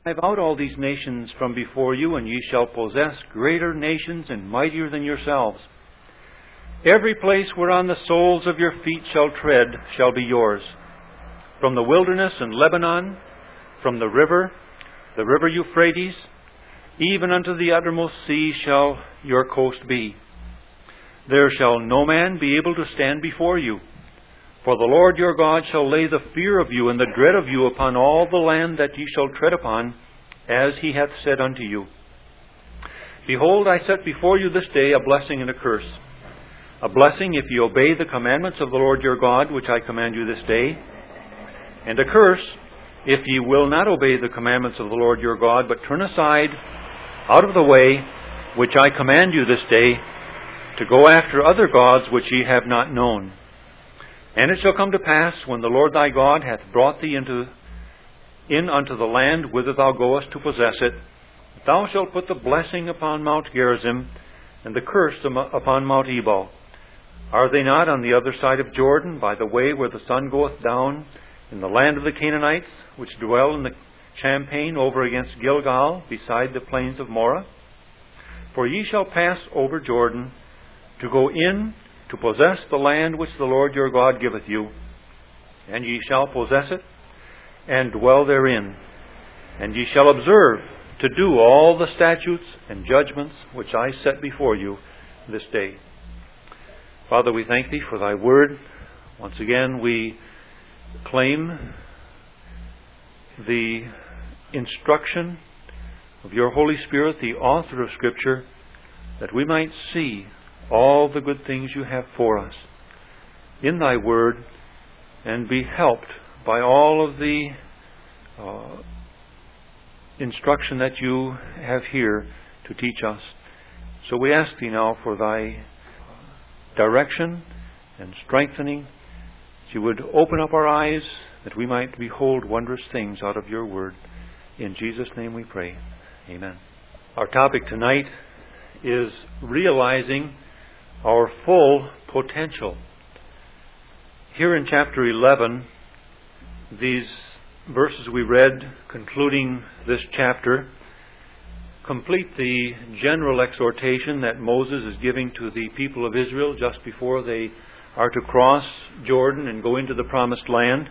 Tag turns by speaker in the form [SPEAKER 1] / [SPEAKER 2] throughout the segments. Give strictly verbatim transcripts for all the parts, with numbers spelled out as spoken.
[SPEAKER 1] Drive out all these nations from before you, and ye shall possess greater nations and mightier than yourselves. Every place whereon the soles of your feet shall tread shall be yours. From the wilderness and Lebanon, from the river, the river Euphrates, even unto the uttermost sea shall your coast be. There shall no man be able to stand before you. For the Lord your God shall lay the fear of you and the dread of you upon all the land that ye shall tread upon, as he hath said unto you. Behold, I set before you this day a blessing and a curse. A blessing if ye obey the commandments of the Lord your God, which I command you this day. And a curse if ye will not obey the commandments of the Lord your God, but turn aside out of the way which I command you this day, to go after other gods which ye have not known. And it shall come to pass, when the Lord thy God hath brought thee into in unto the land whither thou goest to possess it, that thou shalt put the blessing upon Mount Gerizim, and the curse upon Mount Ebal. Are they not on the other side of Jordan, by the way where the sun goeth down, in the land of the Canaanites, which dwell in the champaign over against Gilgal, beside the plains of Moreh? For ye shall pass over Jordan, to go in to possess the land which the Lord your God giveth you. And ye shall possess it, and dwell therein. And ye shall observe to do all the statutes and judgments which I set before you this day. Father, we thank Thee for Thy word. Once again, we claim the instruction of Your Holy Spirit, the author of Scripture, that we might see all the good things You have for us in Thy word, and be helped by all of the uh, instruction that You have here to teach us. So we ask Thee now for Thy direction and strengthening, that You would open up our eyes, that we might behold wondrous things out of Your word. In Jesus' name we pray. Amen. Our topic tonight is realizing our full potential. Here in chapter eleven, these verses we read, concluding this chapter, complete the general exhortation that Moses is giving to the people of Israel just before they are to cross Jordan and go into the promised land.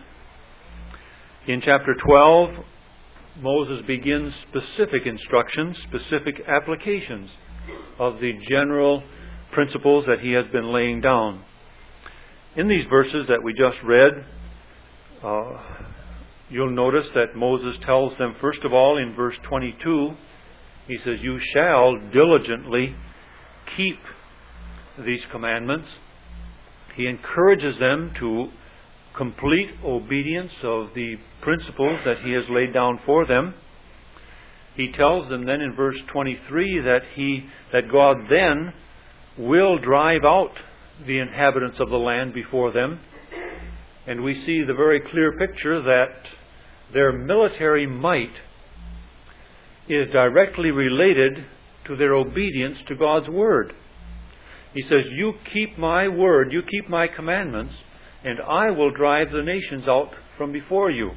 [SPEAKER 1] In chapter twelve, Moses begins specific instructions, specific applications of the general principles that he has been laying down. In these verses that we just read, uh, you'll notice that Moses tells them, first of all, in verse twenty-two, he says, "You shall diligently keep these commandments." He encourages them to complete obedience of the principles that he has laid down for them. He tells them then in verse twenty-three that he that God then will drive out the inhabitants of the land before them. And we see the very clear picture that their military might is directly related to their obedience to God's word. He says, "You keep my word, you keep my commandments, and I will drive the nations out from before you."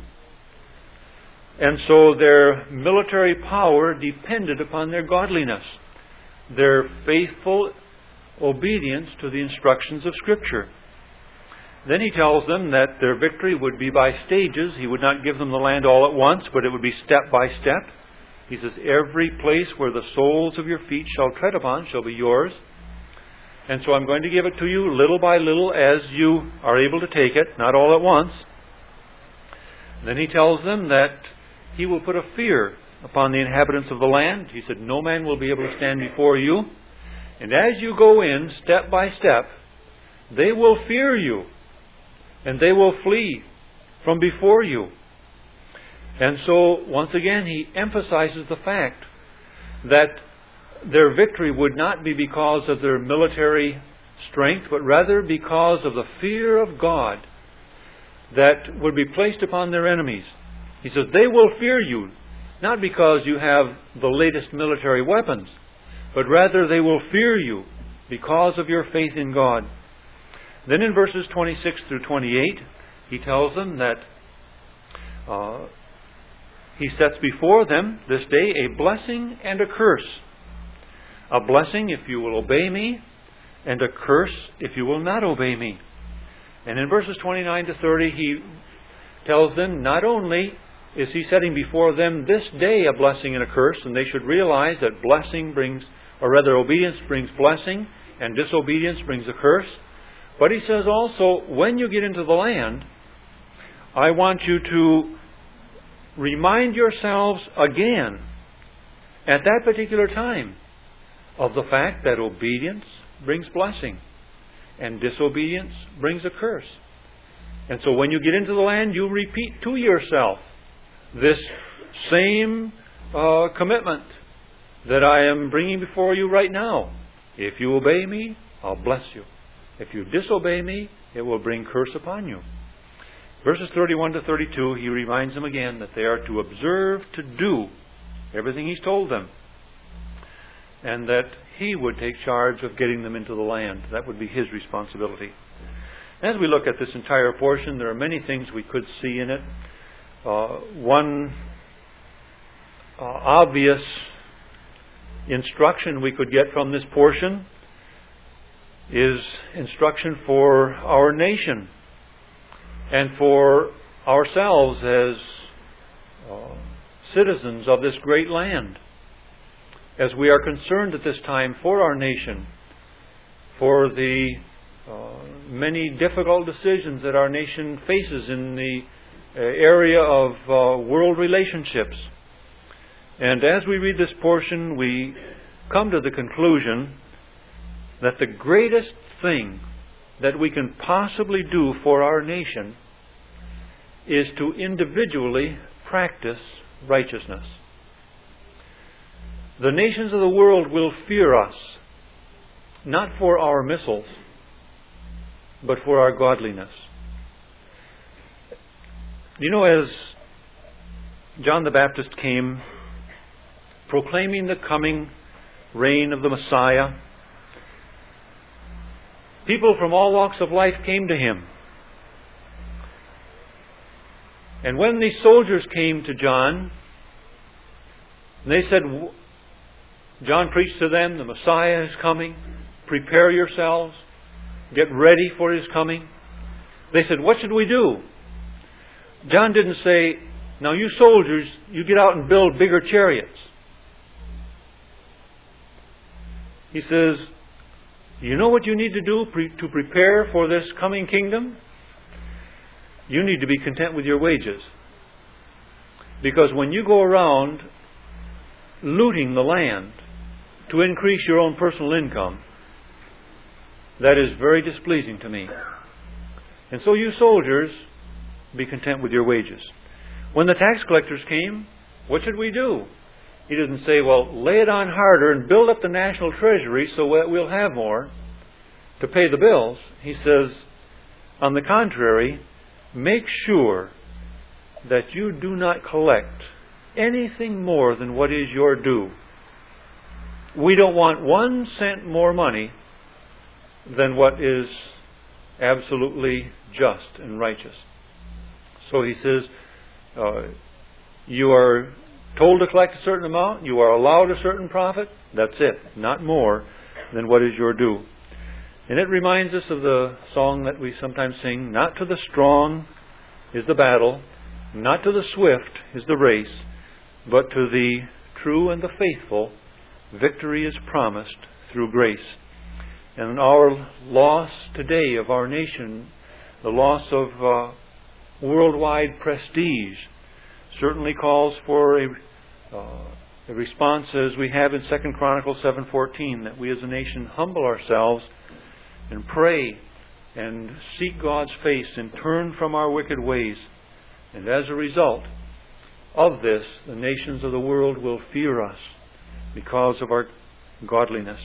[SPEAKER 1] And so their military power depended upon their godliness, their faithful obedience to the instructions of Scripture. Then he tells them that their victory would be by stages. He would not give them the land all at once, but it would be step by step. He says, "Every place where the soles of your feet shall tread upon shall be yours. And so I'm going to give it to you little by little as you are able to take it, not all at once." Then he tells them that he will put a fear upon the inhabitants of the land. He said, "No man will be able to stand before you. And as you go in, step by step, they will fear you, and they will flee from before you." And so, once again, he emphasizes the fact that their victory would not be because of their military strength, but rather because of the fear of God that would be placed upon their enemies. He says, they will fear you, not because you have the latest military weapons, but rather they will fear you because of your faith in God. Then in verses twenty-six through twenty-eight, he tells them that uh, He sets before them this day a blessing and a curse. A blessing if you will obey me, and a curse if you will not obey me. And in verses twenty-nine to thirty, He tells them not only is He setting before them this day a blessing and a curse, and they should realize that blessing brings, or rather obedience brings blessing, and disobedience brings a curse. But He says also, when you get into the land, I want you to remind yourselves again, at that particular time, of the fact that obedience brings blessing, and disobedience brings a curse. And so when you get into the land, you repeat to yourself this same uh, commitment that I am bringing before you right now. If you obey me, I'll bless you. If you disobey me, it will bring curse upon you. Verses thirty-one to thirty-two, He reminds them again that they are to observe to do everything He's told them, and that He would take charge of getting them into the land. That would be His responsibility. As we look at this entire portion, there are many things we could see in it. Uh, one uh, obvious instruction we could get from this portion is instruction for our nation and for ourselves as uh, citizens of this great land. As we are concerned at this time for our nation, for the uh, many difficult decisions that our nation faces in the uh, area of uh, world relationships. And as we read this portion, we come to the conclusion that the greatest thing that we can possibly do for our nation is to individually practice righteousness. The nations of the world will fear us, not for our missiles, but for our godliness. You know, as John the Baptist came proclaiming the coming reign of the Messiah, people from all walks of life came to him. And when these soldiers came to John, they said, John preached to them, the Messiah is coming, prepare yourselves, get ready for His coming. They said, what should we do? John didn't say, now you soldiers, you get out and build bigger chariots. He says, you know what you need to do pre- to prepare for this coming kingdom? You need to be content with your wages. Because when you go around looting the land to increase your own personal income, that is very displeasing to me. And so you soldiers, be content with your wages. When the tax collectors came, what should we do? He doesn't say, well, lay it on harder and build up the national treasury so that we'll have more to pay the bills. He says, on the contrary, make sure that you do not collect anything more than what is your due. We don't want one cent more money than what is absolutely just and righteous. So he says, uh, you are told to collect a certain amount, you are allowed a certain profit, that's it, not more than what is your due. And it reminds us of the song that we sometimes sing, not to the strong is the battle, not to the swift is the race, but to the true and the faithful, victory is promised through grace. And our loss today of our nation, the loss of uh, worldwide prestige, certainly calls for a, uh, a response as we have in Second Chronicles seven fourteen, that we as a nation humble ourselves and pray and seek God's face and turn from our wicked ways. And as a result of this, the nations of the world will fear us because of our godliness.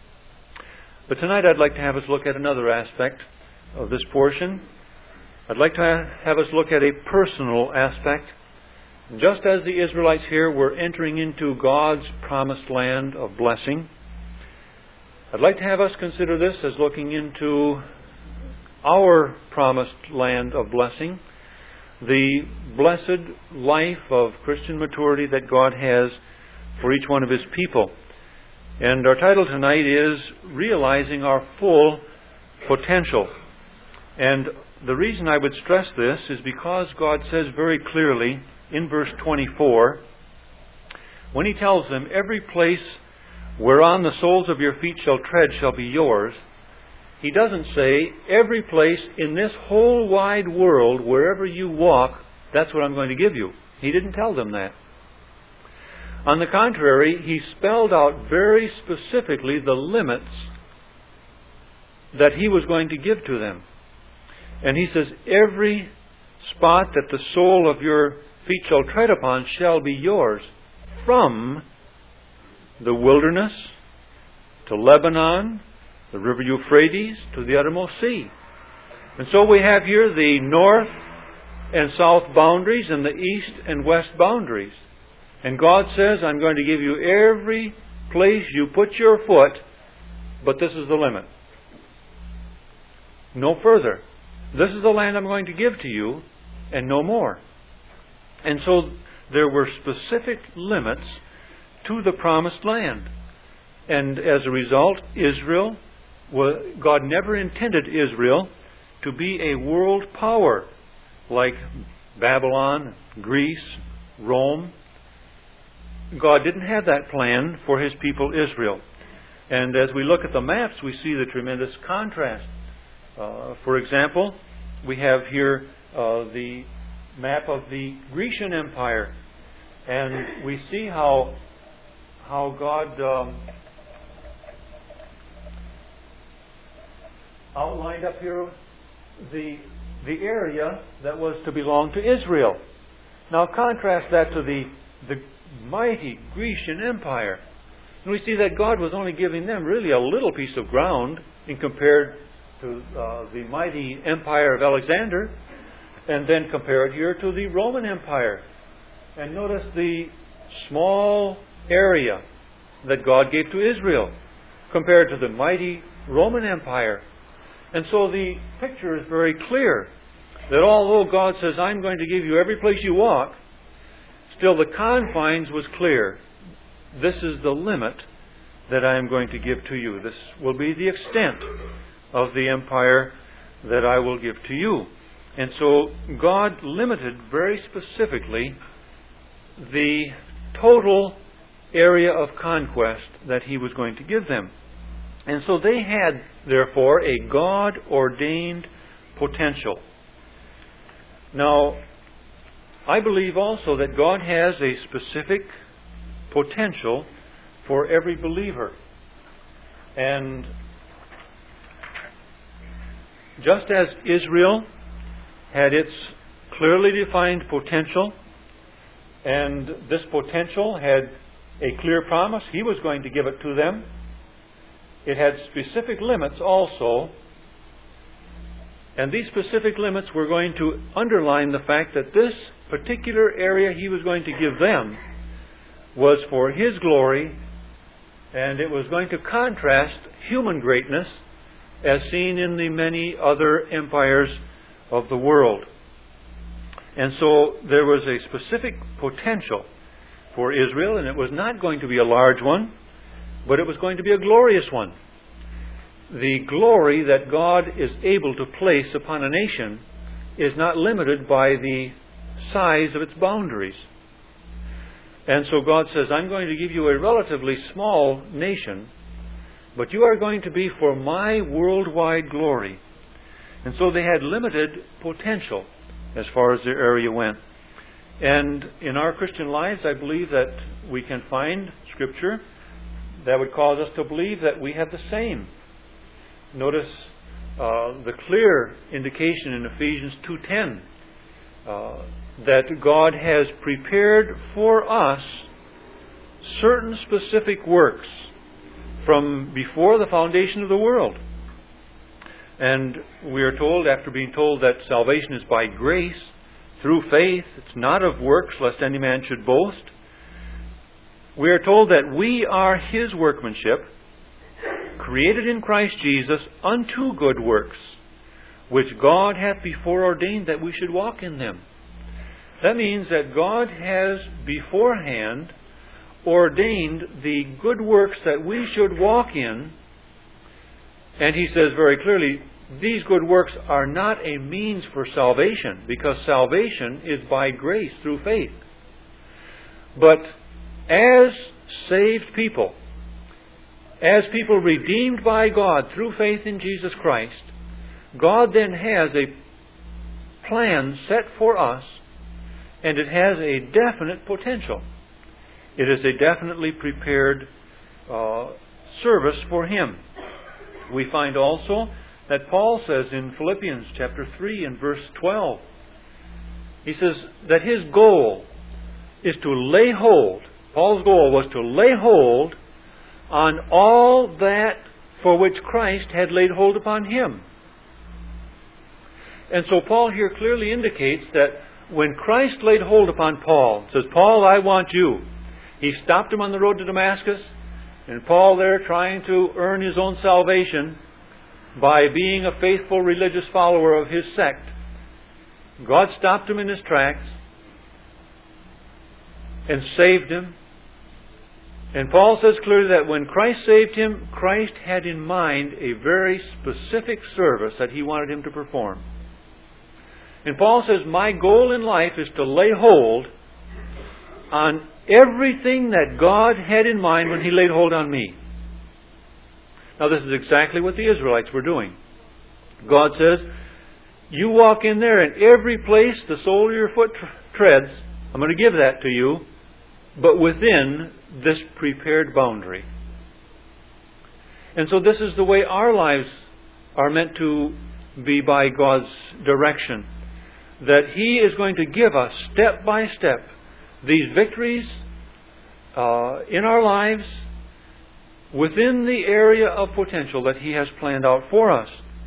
[SPEAKER 1] But tonight I'd like to have us look at another aspect of this portion. I'd like to have us look at a personal aspect. Just as the Israelites here were entering into God's promised land of blessing, I'd like to have us consider this as looking into our promised land of blessing, the blessed life of Christian maturity that God has for each one of His people. And our title tonight is Realizing Our Full Potential. And the reason I would stress this is because God says very clearly in verse twenty-four, when He tells them, every place whereon the soles of your feet shall tread shall be yours, He doesn't say, every place in this whole wide world, wherever you walk, that's what I'm going to give you. He didn't tell them that. On the contrary, He spelled out very specifically the limits that He was going to give to them. And He says, every spot that the sole of your feet shall tread upon shall be yours, from the wilderness to Lebanon, the river Euphrates, to the uttermost sea. And so we have here the north and south boundaries and the east and west boundaries. And God says, I'm going to give you every place you put your foot, but this is the limit. No further. This is the land I'm going to give to you, and no more. And so there were specific limits to the promised land. And as a result, Israel, God never intended Israel to be a world power like Babylon, Greece, Rome. God didn't have that plan for His people Israel. And as we look at the maps, we see the tremendous contrast. Uh, for example, we have here uh, the map of the Grecian Empire. And we see how, how God um, outlined up here the, the area that was to belong to Israel. Now contrast that to the, the mighty Grecian Empire. And we see that God was only giving them really a little piece of ground in compared to uh, the mighty empire of Alexander, and then compare it here to the Roman Empire. And notice the small area that God gave to Israel compared to the mighty Roman Empire. And so the picture is very clear that although God says, I'm going to give you every place you walk, still the confines was clear. This is the limit that I am going to give to you. This will be the extent of the empire that I will give to you. And so God limited very specifically the total area of conquest that He was going to give them. And so they had, therefore, a God-ordained potential. Now, I believe also that God has a specific potential for every believer. And just as Israel had its clearly defined potential, and this potential had a clear promise, He was going to give it to them, it had specific limits also. And these specific limits were going to underline the fact that this particular area He was going to give them was for His glory, and it was going to contrast human greatness as seen in the many other empires of the world. And so there was a specific potential for Israel, and it was not going to be a large one, but it was going to be a glorious one. The glory that God is able to place upon a nation is not limited by the size of its boundaries. And so God says, I'm going to give you a relatively small nation, but you are going to be for my worldwide glory. And so they had limited potential as far as their area went. And in our Christian lives, I believe that we can find Scripture that would cause us to believe that we have the same. Notice uh, the clear indication in Ephesians two ten uh, that God has prepared for us certain specific works from before the foundation of the world. And we are told, after being told that salvation is by grace, through faith, it's not of works, lest any man should boast. We are told that we are His workmanship, created in Christ Jesus unto good works, which God hath before ordained that we should walk in them. That means that God has beforehand ordained the good works that we should walk in. And He says very clearly, these good works are not a means for salvation, because salvation is by grace through faith. But as saved people, as people redeemed by God through faith in Jesus Christ, God then has a plan set for us, and it has a definite potential. It is a definitely prepared uh, service for Him. We find also that Paul says in Philippians chapter three and verse twelve, he says that his goal is to lay hold, Paul's goal was to lay hold on all that for which Christ had laid hold upon him. And so Paul here clearly indicates that when Christ laid hold upon Paul, says, Paul, I want you. He stopped him on the road to Damascus, and Paul there trying to earn his own salvation by being a faithful religious follower of his sect. God stopped him in his tracks and saved him. And Paul says clearly that when Christ saved him, Christ had in mind a very specific service that He wanted him to perform. And Paul says, my goal in life is to lay hold on everything that God had in mind when He laid hold on me. Now this is exactly what the Israelites were doing. God says, you walk in there, and every place the sole of your foot treads, I'm going to give that to you, but within this prepared boundary. And so this is the way our lives are meant to be by God's direction. That He is going to give us step by step these victories uh, in our lives within the area of potential that He has planned out for us.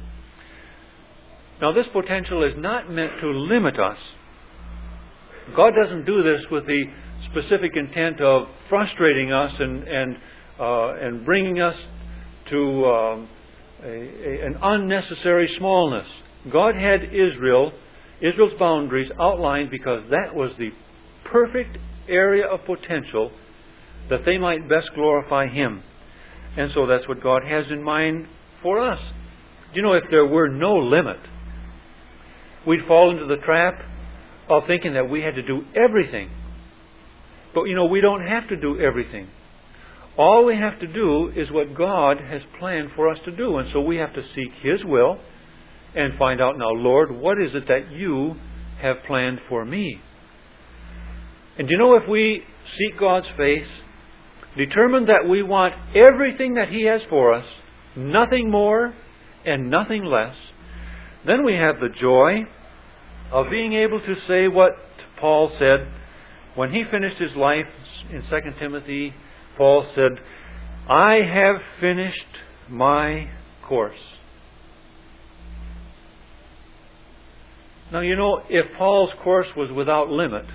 [SPEAKER 1] Now this potential is not meant to limit us. God doesn't do this with the specific intent of frustrating us and and uh, and bringing us to um, a, a, an unnecessary smallness. God had Israel, Israel's boundaries outlined because that was the perfect area of potential that they might best glorify Him. And so that's what God has in mind for us. You know, if there were no limit, we'd fall into the trap of thinking that we had to do everything. But, you know, we don't have to do everything. All we have to do is what God has planned for us to do. And so we have to seek His will and find out, now, Lord, what is it that You have planned for me? And you know, if we seek God's face, determine that we want everything that He has for us, nothing more and nothing less, then we have the joy of being able to say what Paul said when he finished his life in Second Timothy. Paul said, I have finished my course. Now, you know, if Paul's course was without limit,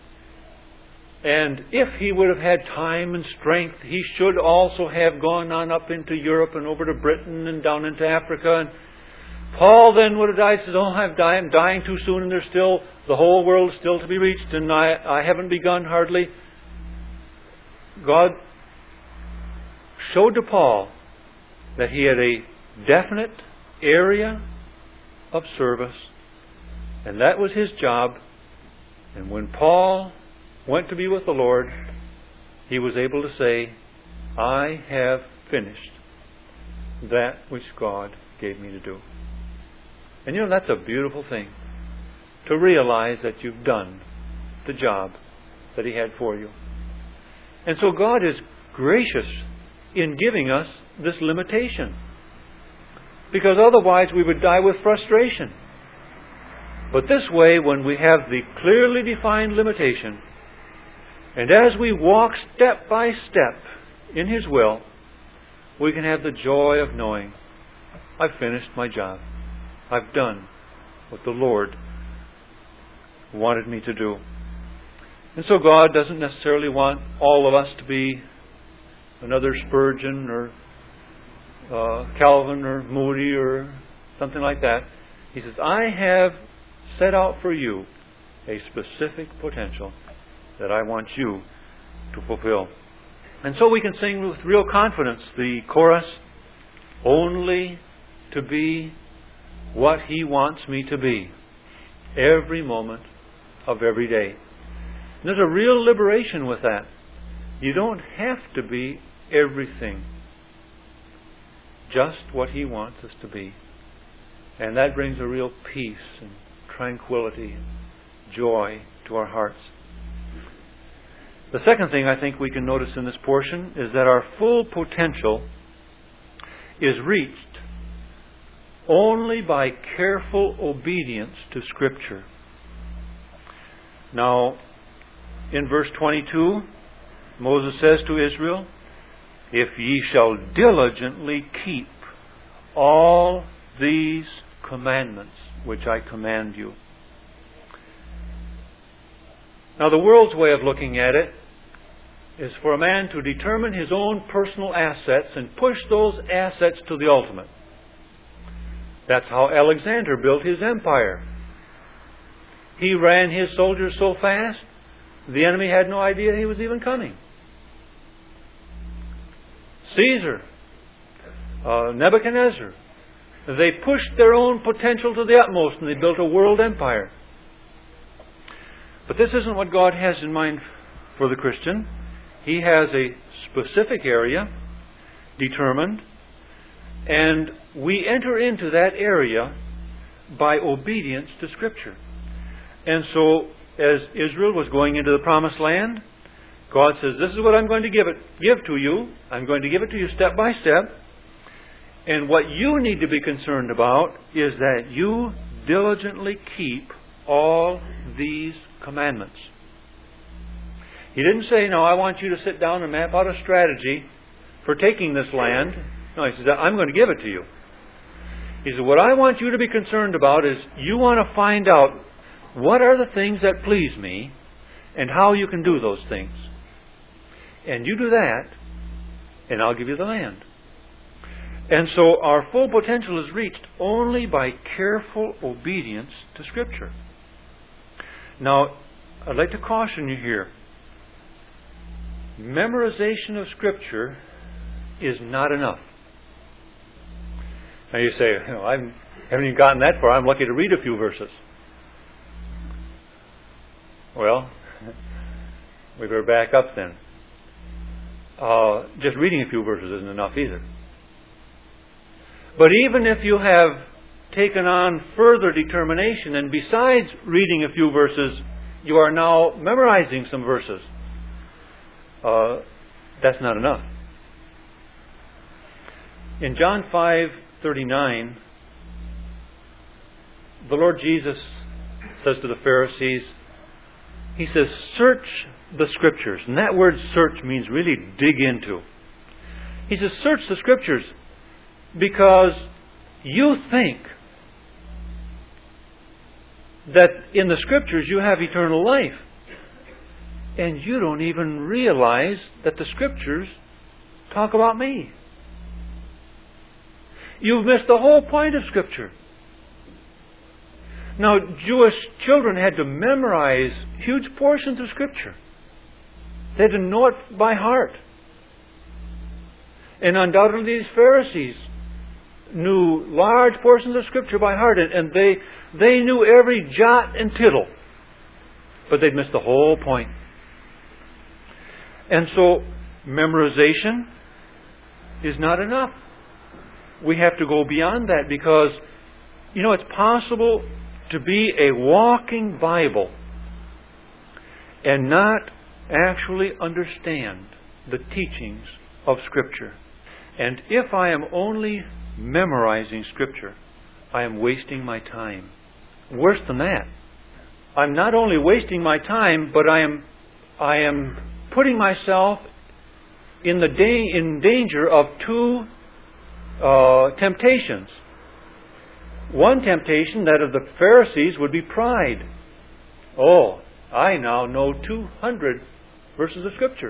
[SPEAKER 1] and if he would have had time and strength, he should also have gone on up into Europe and over to Britain and down into Africa. And Paul then would have died. Says, "Oh, I'm dying, I'm dying too soon, and there's still the whole world is still to be reached, and I, I haven't begun hardly." God showed to Paul that he had a definite area of service, and that was his job. And when Paul went to be with the Lord, he was able to say, I have finished that which God gave me to do. And you know, that's a beautiful thing, to realize that you've done the job that He had for you. And so God is gracious in giving us this limitation, because otherwise we would die with frustration. But this way, when we have the clearly defined limitation, and as we walk step by step in His will, we can have the joy of knowing, I've finished my job. I've done what the Lord wanted me to do. And so God doesn't necessarily want all of us to be another Spurgeon or uh, Calvin or Moody or something like that. He says, I have set out for you a specific potential that I want you to fulfill. And so we can sing with real confidence the chorus, only to be what He wants me to be every moment of every day. And there's a real liberation with that. You don't have to be everything, just what He wants us to be. And that brings a real peace and tranquility and joy to our hearts. The second thing I think we can notice in this portion is that our full potential is reached only by careful obedience to Scripture. Now, in verse twenty-two, Moses says to Israel, "If ye shall diligently keep all these commandments which I command you." Now, the world's way of looking at it is for a man to determine his own personal assets and push those assets to the ultimate. That's how Alexander built his empire. He ran his soldiers so fast, the enemy had no idea he was even coming. Caesar, uh, Nebuchadnezzar, they pushed their own potential to the utmost and they built a world empire. But this isn't what God has in mind for the Christian. He has a specific area determined, and we enter into that area by obedience to Scripture. And so, as Israel was going into the Promised Land, God says, "This is what I'm going to give it, give to you. I'm going to give it to you step by step. And what you need to be concerned about is that you diligently keep all these commandments." He didn't say, "No, I want you to sit down and map out a strategy for taking this land." No, He says, "I'm going to give it to you." He said, "What I want you to be concerned about is you want to find out what are the things that please me and how you can do those things. And you do that, and I'll give you the land." And so our full potential is reached only by careful obedience to Scripture. Now, I'd like to caution you here. Memorization of Scripture is not enough. Now you say, you know, I haven't even gotten that far. I'm lucky to read a few verses. Well, we better back up then. Uh, just reading a few verses isn't enough either. But even if you have taken on further determination, and besides reading a few verses, you are now memorizing some verses, uh, that's not enough. In John five thirty-nine, the Lord Jesus says to the Pharisees, He says, "Search the Scriptures." And that word search means really dig into. He says, "Search the Scriptures because you think that in the Scriptures you have eternal life. And you don't even realize that the Scriptures talk about me. You've missed the whole point of Scripture." Now, Jewish children had to memorize huge portions of Scripture. They had to know it by heart. And undoubtedly these Pharisees knew large portions of Scripture by heart, and, and they they knew every jot and tittle. But they'd missed the whole point. And so, memorization is not enough. We have to go beyond that because, you know, it's possible to be a walking Bible and not actually understand the teachings of Scripture. And if I am only memorizing Scripture, I am wasting my time. Worse than that, I'm not only wasting my time, but I am I am putting myself in the da- in danger of two uh, temptations. One temptation, that of the Pharisees, would be pride. Oh, I now know two hundred verses of Scripture.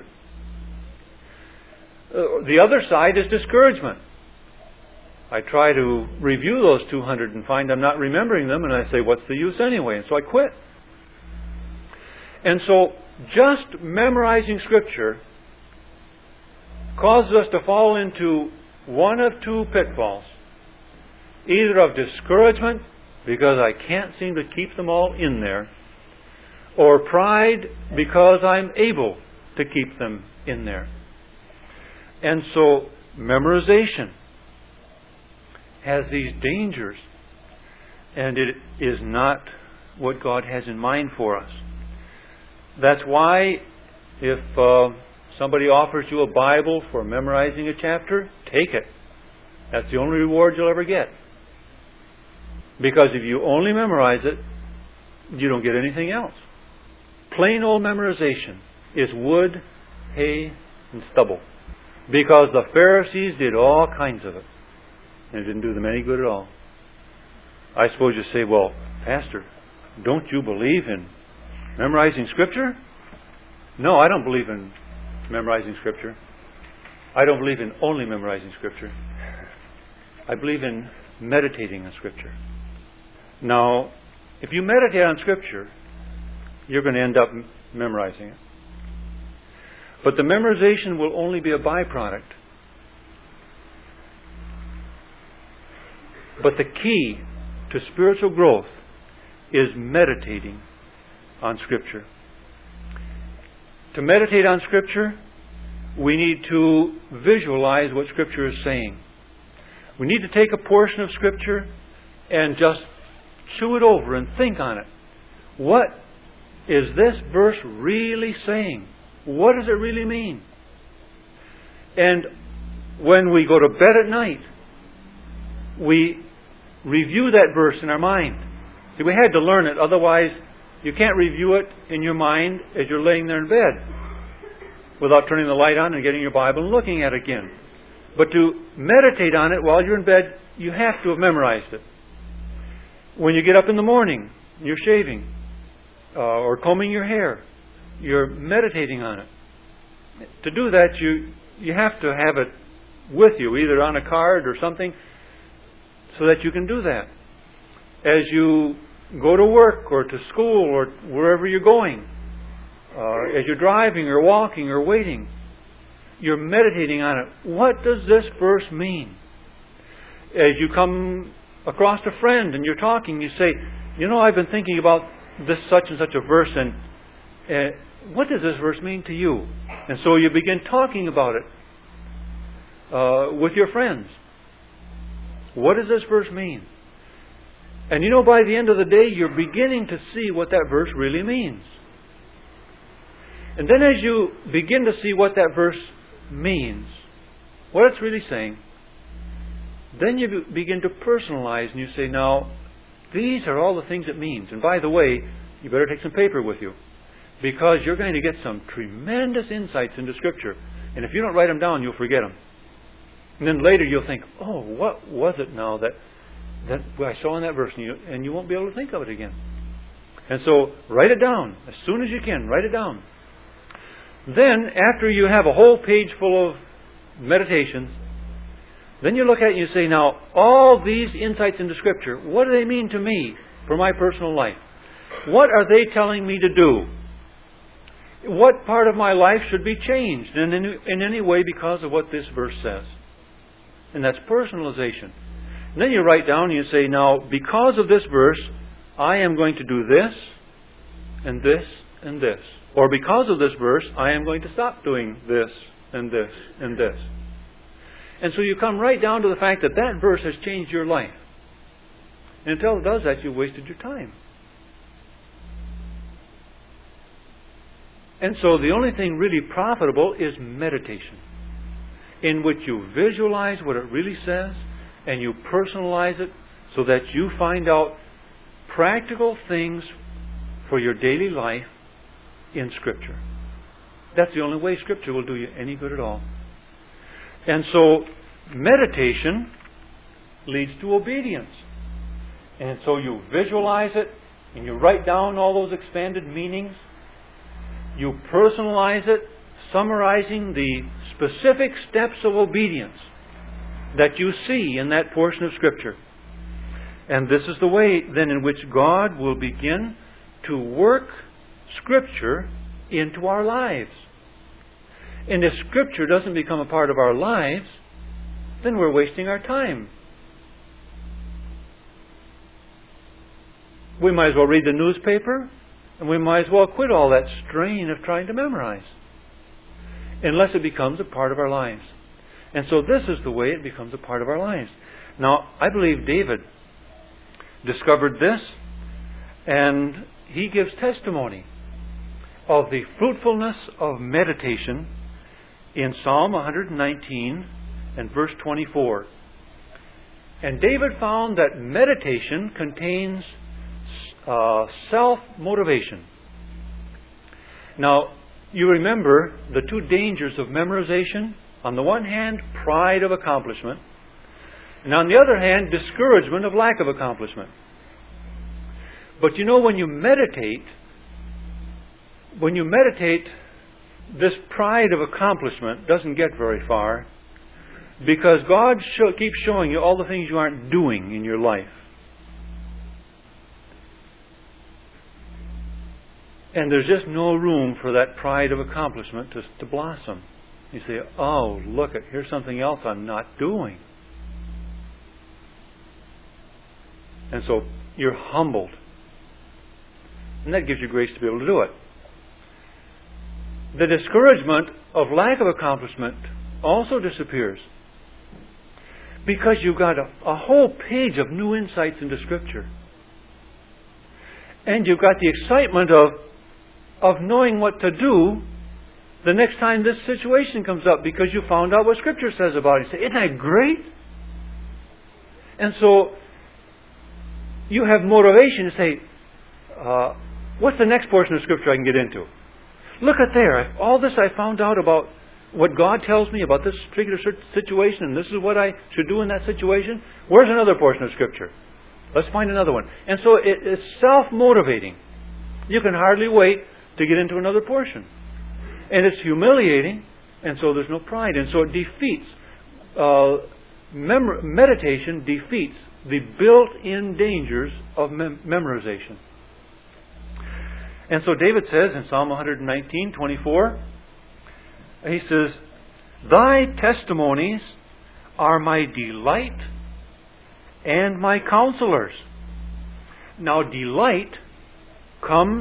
[SPEAKER 1] Uh, the other side is discouragement. I try to review those two hundred and find I'm not remembering them, and I say, what's the use anyway? And so I quit. And so, just memorizing Scripture causes us to fall into one of two pitfalls. Either of discouragement, because I can't seem to keep them all in there, or pride, because I'm able to keep them in there. And so, memorization has these dangers, and it is not what God has in mind for us. That's why if uh, somebody offers you a Bible for memorizing a chapter, take it. That's the only reward you'll ever get. Because if you only memorize it, you don't get anything else. Plain old memorization is wood, hay, and stubble. Because the Pharisees did all kinds of it. And it didn't do them any good at all. I suppose you say, well, Pastor, don't you believe in memorizing Scripture? No, I don't believe in memorizing Scripture. I don't believe in only memorizing Scripture. I believe in meditating on Scripture. Now, if you meditate on Scripture, you're going to end up memorizing it. But the memorization will only be a byproduct. But the key to spiritual growth is meditating on Scripture. To meditate on Scripture, we need to visualize what Scripture is saying. We need to take a portion of Scripture and just chew it over and think on it. What is this verse really saying? What does it really mean? And when we go to bed at night, we review that verse in our mind. See, we had to learn it, otherwise you can't review it in your mind as you're laying there in bed without turning the light on and getting your Bible and looking at it again. But to meditate on it while you're in bed, you have to have memorized it. When you get up in the morning, you're shaving uh, or combing your hair, you're meditating on it. To do that, you you have to have it with you, either on a card or something, so that you can do that. As you go to work or to school or wherever you're going, uh, as you're driving or walking or waiting, you're meditating on it. What does this verse mean? As you come across a friend and you're talking, you say, you know, I've been thinking about this such and such a verse, and uh, what does this verse mean to you? And so you begin talking about it uh, with your friends. What does this verse mean? And you know, by the end of the day, you're beginning to see what that verse really means. And then as you begin to see what that verse means, what it's really saying, then you begin to personalize and you say, now, these are all the things it means. And by the way, you better take some paper with you, because you're going to get some tremendous insights into Scripture. And if you don't write them down, you'll forget them. And then later you'll think, oh, what was it now that, that I saw in that verse? And you, and you won't be able to think of it again. And so write it down. As soon as you can, write it down. Then, after you have a whole page full of meditations, then you look at it and you say, now, all these insights into Scripture, what do they mean to me for my personal life? What are they telling me to do? What part of my life should be changed in any, in any way because of what this verse says? And that's personalization. And then you write down and you say, now, because of this verse, I am going to do this, and this, and this. Or because of this verse, I am going to stop doing this, and this, and this. And so you come right down to the fact that that verse has changed your life. And until it does that, you've wasted your time. And so the only thing really profitable is meditation, in which you visualize what it really says and you personalize it so that you find out practical things for your daily life in Scripture. That's the only way Scripture will do you any good at all. And so meditation leads to obedience. And so you visualize it and you write down all those expanded meanings. You personalize it, summarizing the specific steps of obedience that you see in that portion of Scripture. And this is the way then in which God will begin to work Scripture into our lives. And if Scripture doesn't become a part of our lives, then we're wasting our time. We might as well read the newspaper, and we might as well quit all that strain of trying to memorize, unless it becomes a part of our lives. And so this is the way it becomes a part of our lives. Now, I believe David discovered this, and he gives testimony of the fruitfulness of meditation in Psalm one nineteen and verse twenty-four. And David found that meditation contains uh, self-motivation. Now, you remember the two dangers of memorization. On the one hand, pride of accomplishment. And on the other hand, discouragement of lack of accomplishment. But you know, when you meditate, when you meditate, this pride of accomplishment doesn't get very far, because God show, keeps showing you all the things you aren't doing in your life. And there's just no room for that pride of accomplishment to, to blossom. You say, oh, look, at here's something else I'm not doing. And so you're humbled. And that gives you grace to be able to do it. The discouragement of lack of accomplishment also disappears, because you've got a, a whole page of new insights into Scripture. And you've got the excitement of, of knowing what to do the next time this situation comes up, because you found out what Scripture says about it. You say, isn't that great? And so you have motivation to say, uh, what's the next portion of Scripture I can get into? Look at there. All this I found out about what God tells me about this particular situation, and this is what I should do in that situation. Where's another portion of Scripture? Let's find another one. And so it, it's self-motivating. You can hardly wait to get into another portion. And it's humiliating, and so there's no pride. And so it defeats, uh, mem- meditation defeats the built-in dangers of mem- memorization. And so David says in Psalm one nineteen, twenty-four, he says, Thy testimonies are my delight and my counselors. Now, delight comes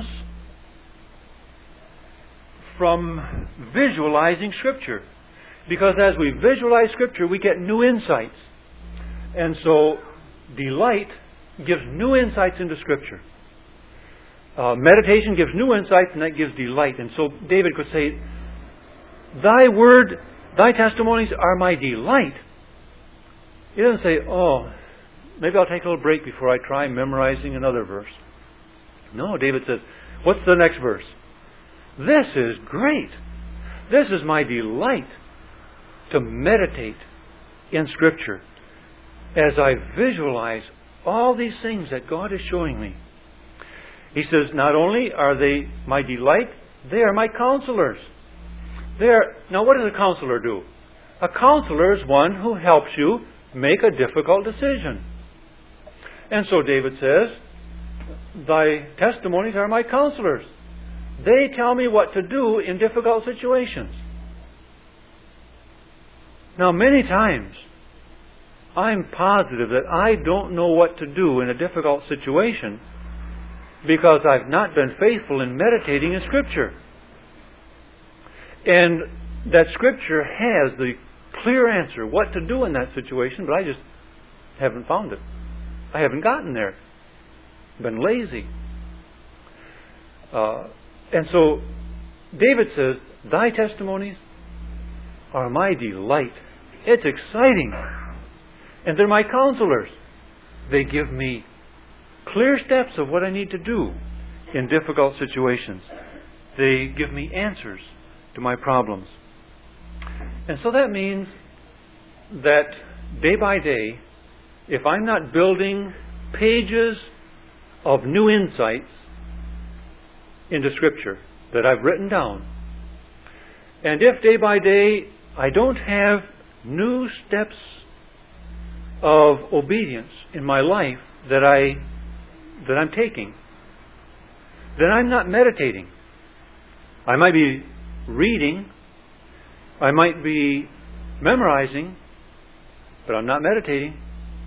[SPEAKER 1] from visualizing Scripture. Because as we visualize Scripture, we get new insights. And so, delight gives new insights into Scripture. Uh, meditation gives new insights, and that gives delight. And so, David could say, Thy word, Thy testimonies are my delight. He doesn't say, oh, maybe I'll take a little break before I try memorizing another verse. No, David says, what's the next verse? This is great. This is my delight to meditate in Scripture as I visualize all these things that God is showing me. He says, not only are they my delight, they are my counselors. They are, now, what does a counselor do? A counselor is one who helps you make a difficult decision. And so David says, Thy testimonies are my counselors. They tell me what to do in difficult situations. Now, many times, I'm positive that I don't know what to do in a difficult situation because I've not been faithful in meditating in Scripture. And that Scripture has the clear answer what to do in that situation, but I just haven't found it. I haven't gotten there. Been lazy. Uh, and so David says, Thy testimonies are my delight. It's exciting. And they're my counselors. They give me clear steps of what I need to do in difficult situations. They give me answers to my problems. And so that means that day by day, if I'm not building pages of new insights into Scripture that I've written down, and if day by day I don't have new steps of obedience in my life that I that I'm taking, then I'm not meditating. I might be reading, I might be memorizing, but I'm not meditating.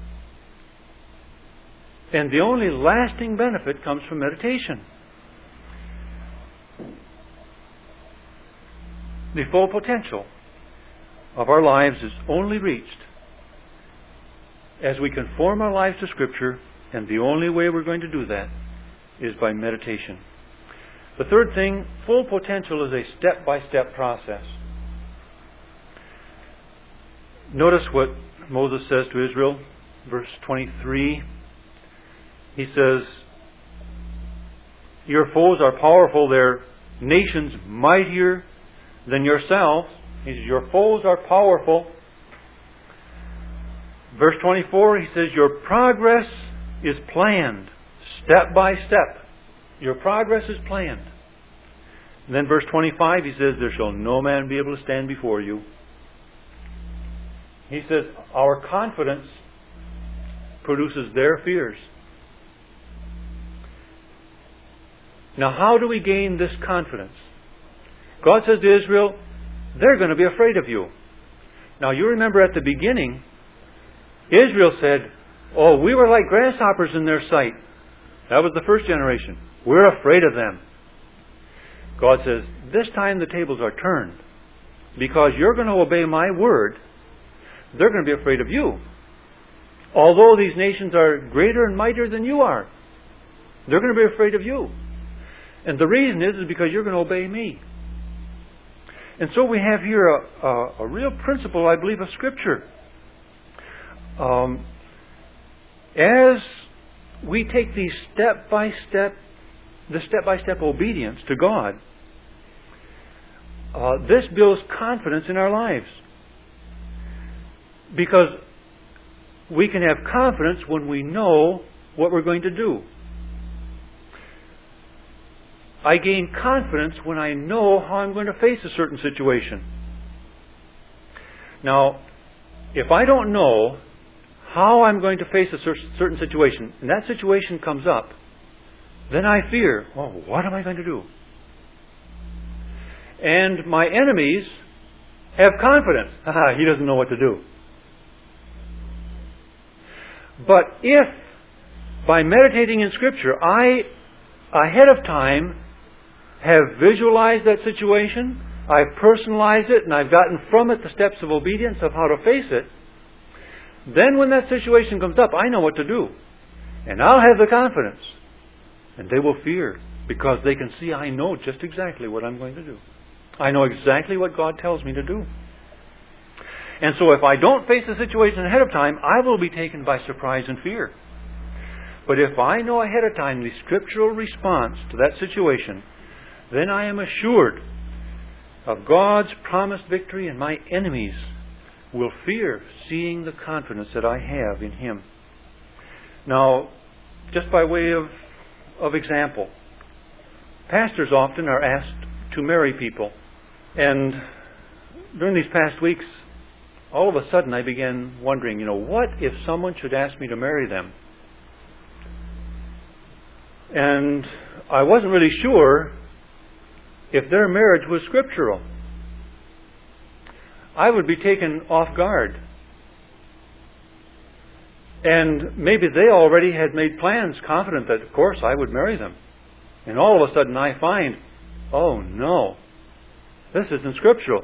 [SPEAKER 1] And the only lasting benefit comes from meditation. The full potential of our lives is only reached as we conform our lives to Scripture, and the only way we're going to do that is by meditation. The third thing, full potential is a step-by-step process. Notice what Moses says to Israel, verse twenty-three. He says, your foes are powerful, they're nations mightier than yourselves. He says, your foes are powerful. Verse twenty-four, he says, your progress is planned, step by step. Your progress is planned. And then verse twenty-five, he says, there shall no man be able to stand before you. He says, our confidence produces their fears. Now, how do we gain this confidence? God says to Israel, they're going to be afraid of you. Now, you remember at the beginning, Israel said, oh, we were like grasshoppers in their sight. That was the first generation. We're afraid of them. God says, this time the tables are turned. Because you're going to obey my word, they're going to be afraid of you. Although these nations are greater and mightier than you are, they're going to be afraid of you. And the reason is, is because you're going to obey me. And so we have here a, a, a real principle, I believe, of Scripture. Um, as we take these step-by-step, the step-by-step obedience to God, uh, this builds confidence in our lives. Because we can have confidence when we know what we're going to do. I gain confidence when I know how I'm going to face a certain situation. Now, if I don't know how I'm going to face a certain situation, and that situation comes up, then I fear, well, what am I going to do? And my enemies have confidence. Haha, he doesn't know what to do. But if, by meditating in Scripture, I, ahead of time, have visualized that situation, I've personalized it, and I've gotten from it the steps of obedience of how to face it, then when that situation comes up, I know what to do. And I'll have the confidence. And they will fear, because they can see I know just exactly what I'm going to do. I know exactly what God tells me to do. And so if I don't face the situation ahead of time, I will be taken by surprise and fear. But if I know ahead of time the scriptural response to that situation, then I am assured of God's promised victory, and my enemies will fear seeing the confidence that I have in Him. Now, just by way of, of example, pastors often are asked to marry people. And during these past weeks, all of a sudden I began wondering, you know, what if someone should ask me to marry them? And I wasn't really sure if their marriage was scriptural. I would be taken off guard. And maybe they already had made plans, confident that, of course, I would marry them. And all of a sudden I find, oh no, this isn't scriptural.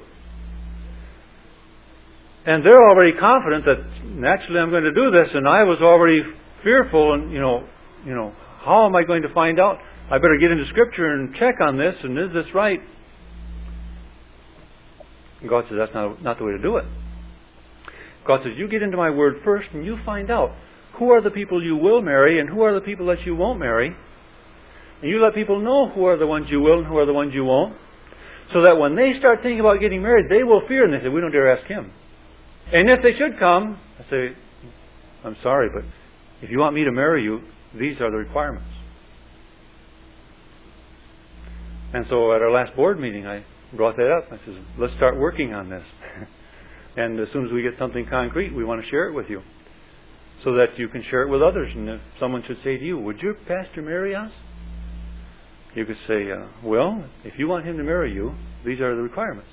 [SPEAKER 1] And they're already confident that naturally I'm going to do this, and I was already fearful, and you know, you know, how am I going to find out? I better get into Scripture and check on this, and is this right? And God says that's not, not the way to do it. God says, you get into my Word first, and you find out who are the people you will marry and who are the people that you won't marry. And you let people know who are the ones you will and who are the ones you won't. So that when they start thinking about getting married, they will fear, and they say, we don't dare ask him. And if they should come, I say, I'm sorry, but if you want me to marry you, these are the requirements. And so at our last board meeting, I brought that up. I said, let's start working on this. And as soon as we get something concrete, we want to share it with you, so that you can share it with others. And if someone should say to you, would your pastor marry us? You could say, uh, well, if you want him to marry you, these are the requirements.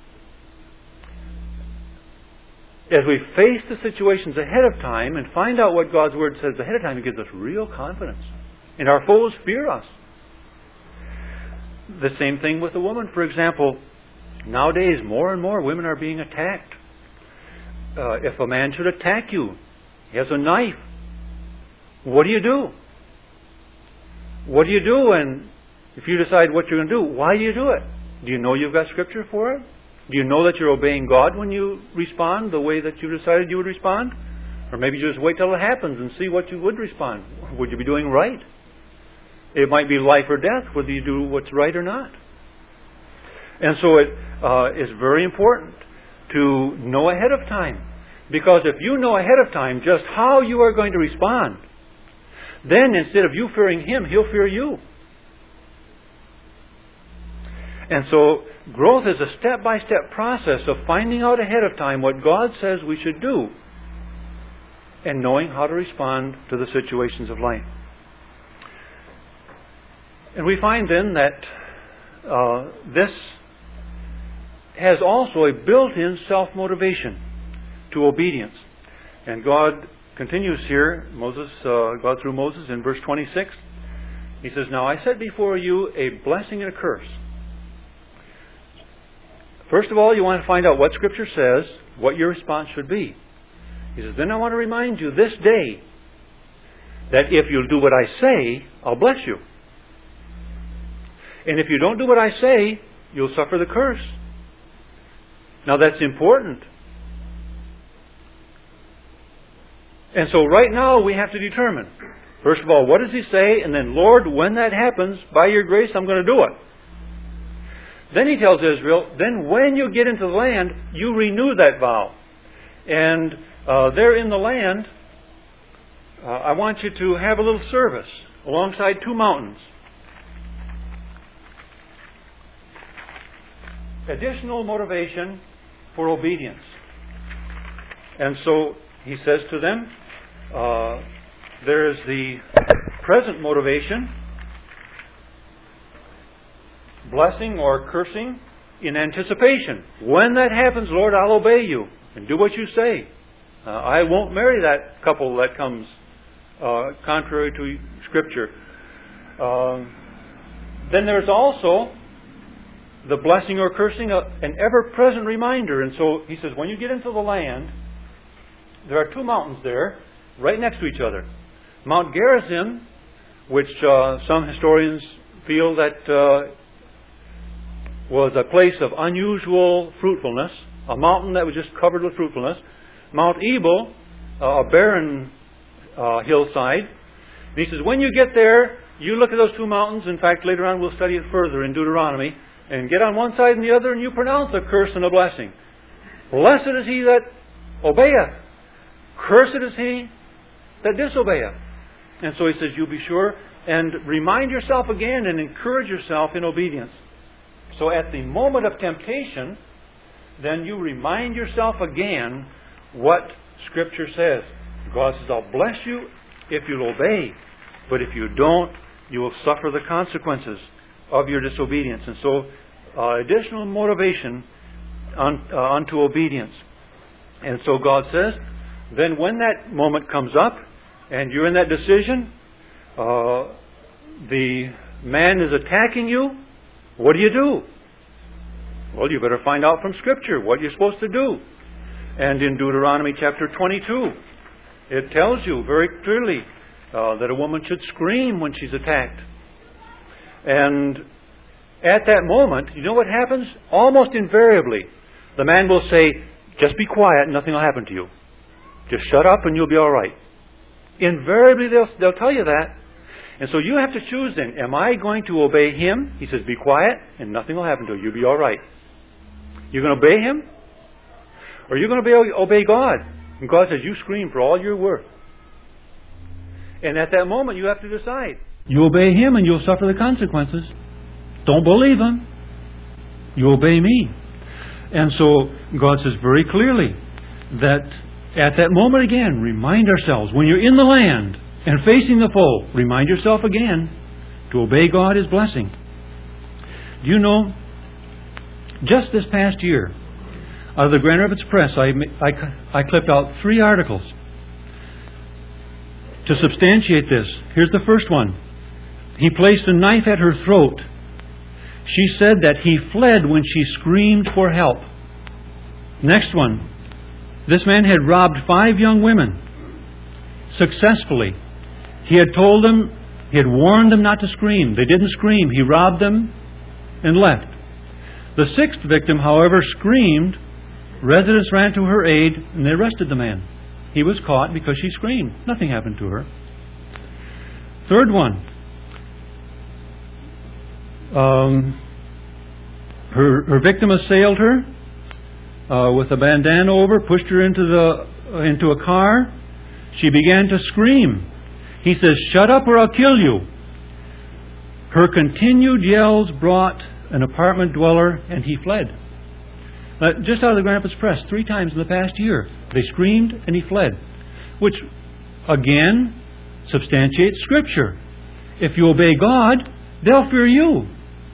[SPEAKER 1] As we face the situations ahead of time and find out what God's Word says ahead of time, it gives us real confidence. And our foes fear us. The same thing with a woman. For example, nowadays more and more women are being attacked. Uh, if a man should attack you, he has a knife. What do you do? What do you do when, if you decide what you're going to do, why do you do it? Do you know you've got Scripture for it? Do you know that you're obeying God when you respond the way that you decided you would respond? Or maybe you just wait till it happens and see what you would respond. Would you be doing right? It might be life or death whether you do what's right or not. And so it uh, is very important to know ahead of time. Because if you know ahead of time just how you are going to respond, then instead of you fearing him, he'll fear you. And so growth is a step-by-step process of finding out ahead of time what God says we should do and knowing how to respond to the situations of life. And we find then that uh, this has also a built-in self-motivation to obedience. And God continues here, Moses, uh, God through Moses in verse twenty-six. He says, "Now I set before you a blessing and a curse." First of all, you want to find out what Scripture says, what your response should be. He says, then I want to remind you this day that if you'll do what I say, I'll bless you. And if you don't do what I say, you'll suffer the curse. Now that's important. And so right now we have to determine, first of all, what does He say? And then, Lord, when that happens, by your grace, I'm going to do it. Then He tells Israel, then when you get into the land, you renew that vow. And uh, there in the land, uh, I want you to have a little service alongside two mountains. Additional motivation for obedience. And so He says to them, uh, there is the present motivation, blessing or cursing in anticipation. When that happens, Lord, I'll obey you and do what you say. Uh, I won't marry that couple that comes uh, contrary to Scripture. Uh, then there's also the blessing or cursing, uh, an ever-present reminder. And so He says, when you get into the land, there are two mountains there, right next to each other. Mount Gerizim, which uh, some historians feel that uh, was a place of unusual fruitfulness, a mountain that was just covered with fruitfulness. Mount Ebal, uh, a barren uh, hillside. And he says, when you get there, you look at those two mountains. In fact, later on we'll study it further in Deuteronomy. And get on one side and the other, and you pronounce a curse and a blessing. Blessed is he that obeyeth. Cursed is he that disobeyeth. And so he says, you be sure and remind yourself again and encourage yourself in obedience. So at the moment of temptation, then you remind yourself again what Scripture says. God says, I'll bless you if you'll obey. But if you don't, you will suffer the consequences of your disobedience. And so uh, additional motivation on, uh, unto obedience. And so God says, then when that moment comes up and you're in that decision, uh, the man is attacking you, what do you do? Well, you better find out from Scripture what you're supposed to do. And in Deuteronomy chapter twenty-two, it tells you very clearly uh, that a woman should scream when she's attacked. And at that moment, you know what happens? Almost invariably, the man will say, just be quiet and nothing will happen to you. Just shut up and you'll be all right. Invariably, they'll, they'll tell you that. And so you have to choose then, am I going to obey him? He says, be quiet and nothing will happen to you. You'll be all right. You're going to obey him? Or you're going to obey, obey God? And God says, you scream for all you're worth. And at that moment, you have to decide. You obey him and you'll suffer the consequences. Don't believe him. You obey me. And so God says very clearly that at that moment again, remind ourselves, when you're in the land and facing the foe, remind yourself again
[SPEAKER 2] To obey God is blessing. Do you know, just this past year, out of the Grand Rapids Press, I, I, I clipped out three articles to substantiate this. Here's the first one. He placed a knife at her throat. She said that he fled when she screamed for help. Next one. This man had robbed five young women successfully. He had told them, he had warned them not to scream. They didn't scream. He robbed them and left. The sixth victim, however, screamed. Residents ran to her aid and they arrested the man. He was caught because she screamed. Nothing happened to her. Third one. Um, her, her victim assailed her uh, with a bandana over, pushed her into the uh, into a car. She began to scream. He says, "Shut up or I'll kill you." Her continued yells brought an apartment dweller and he fled. Uh, just out of the Grand Rapids Press, three times in the past year, they screamed and he fled. Which, again, substantiates Scripture. If you obey God, they'll fear you.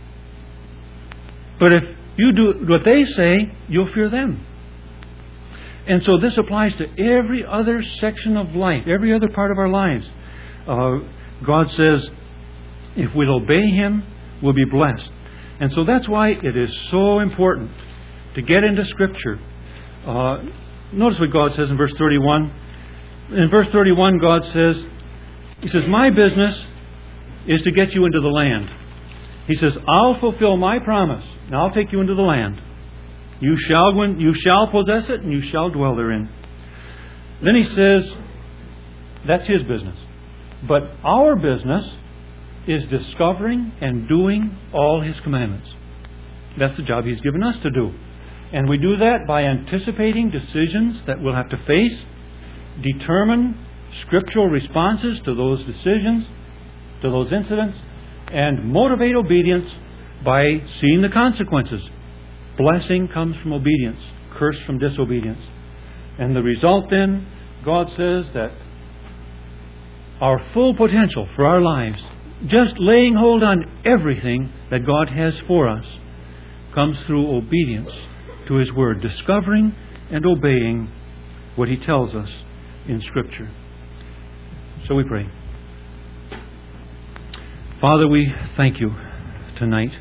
[SPEAKER 2] But if you do what they say, you'll fear them. And so this applies to every other section of life, every other part of our lives. Uh, God says, if we'll obey Him, we'll be blessed. And so that's why it is so important to get into Scripture. Uh, notice what God says in verse thirty-one. In verse thirty-one, God says, He says, "My business is to get you into the land." He says, "I'll fulfill my promise, and I'll take you into the land. You shall win, you shall possess it, and you shall dwell therein." Then He says, that's His business. But our business is discovering and doing all His commandments. That's the job He's given us to do. And we do that by anticipating decisions that we'll have to face, determine scriptural responses to those decisions, to those incidents, and motivate obedience by seeing the consequences. Blessing comes from obedience, curse from disobedience. And the result then, God says that our full potential for our lives, just laying hold on everything that God has for us, comes through obedience to His Word, discovering and obeying what He tells us in Scripture. So we pray. Father, we thank You tonight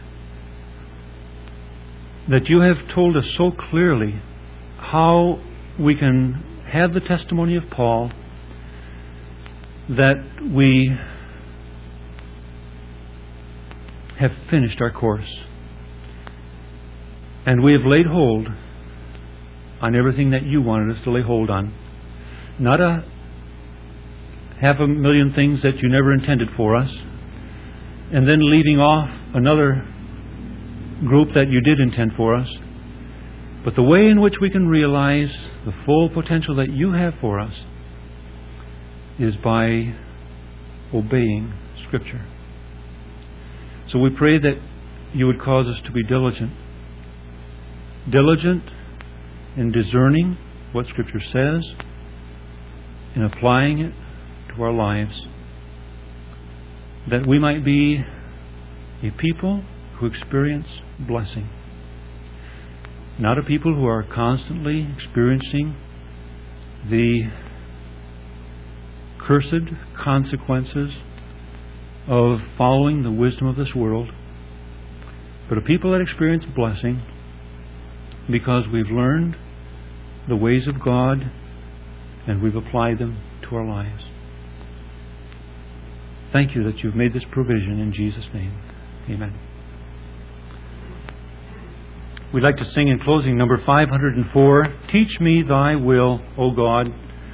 [SPEAKER 2] that You have told us so clearly how we can have the testimony of Paul that we have finished our course. And we have laid hold on everything that You wanted us to lay hold on. Not a half a million things that You never intended for us, and then leaving off another group that You did intend for us. But the way in which we can realize the full potential that You have for us is by obeying Scripture. So we pray that You would cause us to be diligent. Diligent in discerning what Scripture says, in applying it to our lives, that we might be a people who experience blessing. Not a people who are constantly experiencing the cursed consequences of following the wisdom of this world, but a people that experience blessing because we've learned the ways of God and we've applied them to our lives. Thank You that You've made this provision in Jesus' name. Amen. We'd like to sing in closing number five hundred four, "Teach Me Thy Will, O God."